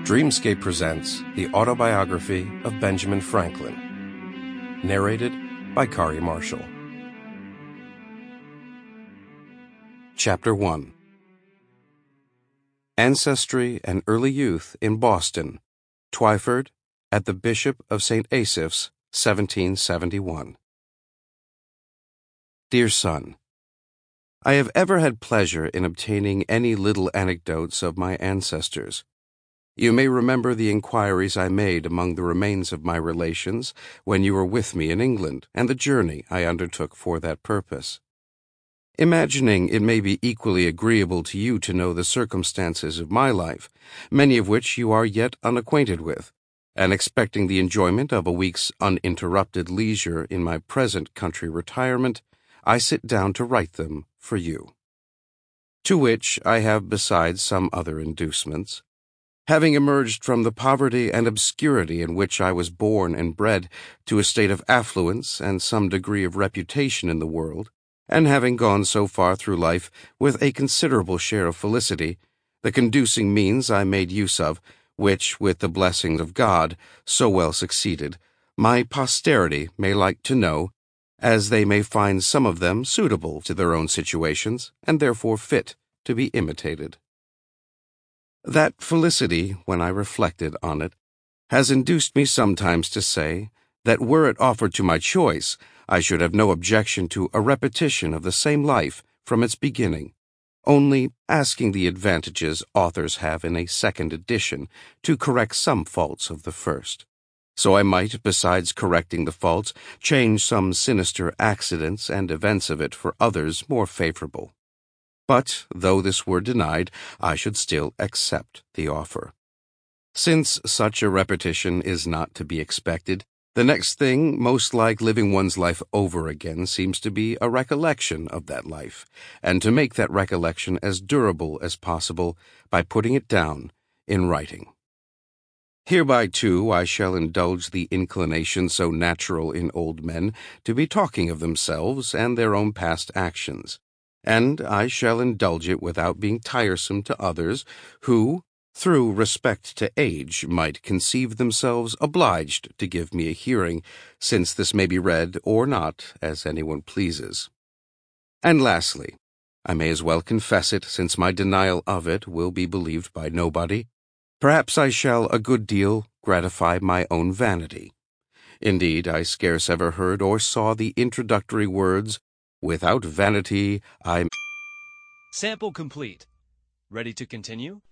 Dreamscape presents the autobiography of Benjamin Franklin, narrated by Kari Marshall. Chapter 1. Ancestry and Early Youth in Boston, Twyford, at the Bishop of St. Asaph's, 1771. Dear son, I have ever had pleasure in obtaining any little anecdotes of my ancestors. You may remember the inquiries I made among the remains of my relations when you were with me in England, and the journey I undertook for that purpose. Imagining it may be equally agreeable to you to know the circumstances of my life, many of which you are yet unacquainted with, and expecting the enjoyment of a week's uninterrupted leisure in my present country retirement, I sit down to write them for you. To which I have besides some other inducements. Having emerged from the poverty and obscurity in which I was born and bred to a state of affluence and some degree of reputation in the world, and having gone so far through life with a considerable share of felicity, the conducing means I made use of, which, with the blessings of God, so well succeeded, my posterity may like to know, as they may find some of them suitable to their own situations, and therefore fit to be imitated. That felicity, when I reflected on it, has induced me sometimes to say that were it offered to my choice, I should have no objection to a repetition of the same life from its beginning, only asking the advantages authors have in a second edition to correct some faults of the first. So I might, besides correcting the faults, change some sinister accidents and events of it for others more favorable. But, though this were denied, I should still accept the offer. Since such a repetition is not to be expected, the next thing most like living one's life over again seems to be a recollection of that life, and to make that recollection as durable as possible by putting it down in writing. Hereby, too, I shall indulge the inclination so natural in old men to be talking of themselves and their own past actions. And I shall indulge it without being tiresome to others who, through respect to age, might conceive themselves obliged to give me a hearing, since this may be read or not, as anyone pleases. And lastly, I may as well confess it, since my denial of it will be believed by nobody, perhaps I shall a good deal gratify my own vanity. Indeed, I scarce ever heard or saw the introductory words, "Without vanity, I..." Sample complete. Ready to continue?